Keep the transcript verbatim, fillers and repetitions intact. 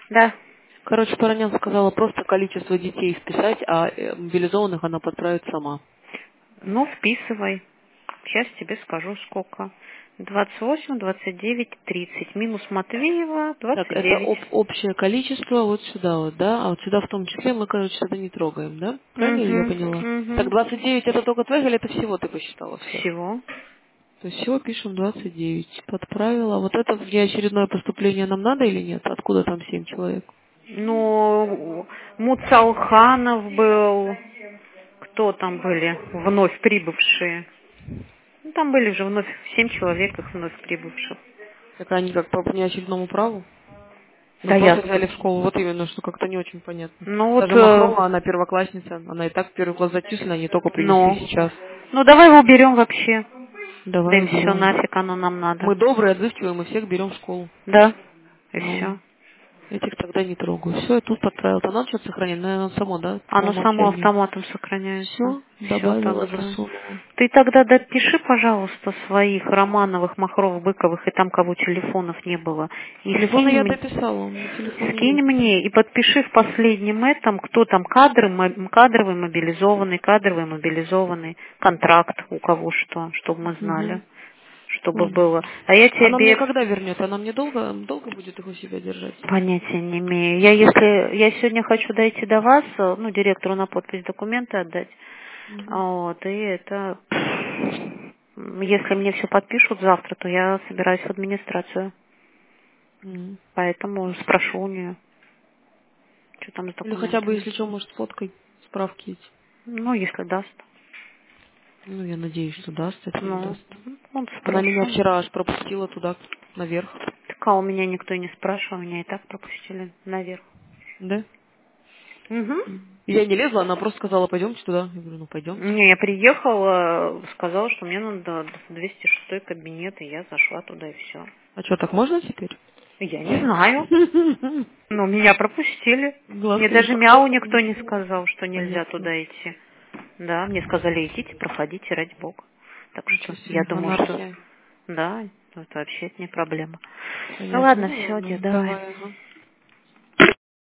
Да. Короче, Паранян сказала просто количество детей вписать, а э, мобилизованных она подправит сама. Ну, вписывай. Сейчас тебе скажу, сколько. двадцать восемь, двадцать девять, тридцать. Минус Матвеева, Так, двадцать это девять. об- общее количество вот сюда вот, да? А вот сюда в том числе мы, короче, это не трогаем, да? Правильно ли я Угу, поняла? Так, угу. двадцать девять это только твоих или это всего ты посчитала всех? Всего. То есть всего пишем двадцать девять. Подправила. Вот это внеочередное поступление нам надо или нет? Откуда там семь человек? Ну, Муцалханов был. Кто там были вновь прибывшие? Ну, там были же вновь семь человек, их вновь прибывших. Так они как по внеочередному праву? Мы Да просто я... взяли в школу, вот именно, что как-то не очень понятно. Ну вот... Даже э, Махрова, она первоклассница, она и так в первый класс зачислена, они только принесли Ну... сейчас. Ну, давай его уберем вообще. Да Давай и все, уберем. нафиг оно нам надо. Мы добрые, отзывчивые, мы всех берем в школу. Да, и Ну, все. этих тогда не трогаю. Все, я тут подправила. А надо что-то сохранять? Наверное, само, да? По Оно само умолчанию. автоматом сохраняется. Все, Все добавила, там, да. засунула. Ты тогда допиши, пожалуйста, своих Романовых, Махров, Быковых и там, кого телефонов не было. И Телефоны скинь я мне, дописала, у меня телефоны скинь есть. мне и подпиши в последнем этом, кто там кадры, мо- кадровый, мобилизованный, кадровый, мобилизованный, контракт у кого что, чтобы мы знали, Угу. чтобы Понял. было. А я Она мне тебе когда вернет? Она мне долго, долго будет их у себя держать? понятия не имею. Я если я сегодня хочу дойти до вас, э, ну, директору на подпись документы отдать. Угу. Вот, и это м, если мне все подпишут завтра, то я собираюсь в администрацию. Угу. Поэтому спрошу у нее, что там с Или хотя бы, документами. если что, может, с фоткой справки эти. Ну, если даст. Ну, я надеюсь, что даст, если не Ну, даст. вот Она меня спрошу. вчера аж пропустила туда, наверх. Так а у меня никто не спрашивал, меня и так пропустили наверх. Да? Угу. Я не лезла, она просто сказала, пойдемте туда. Я говорю, ну пойдемте. Не, я приехала, сказала, что мне надо двести шестой кабинет, и я зашла туда, и все. А что, так можно теперь? Я не знаю. Но меня пропустили. Мне Глазка не даже мяу никто показывали. не сказал, что нельзя Понятно. туда идти. Да, мне сказали, идите, проходите, ради бога. Так Ничего что я себе, думаю, что анархия. да, это вообще это не проблема. Ну Понятно. ладно, Ну все, ладно, Дя, давай. давай, ага.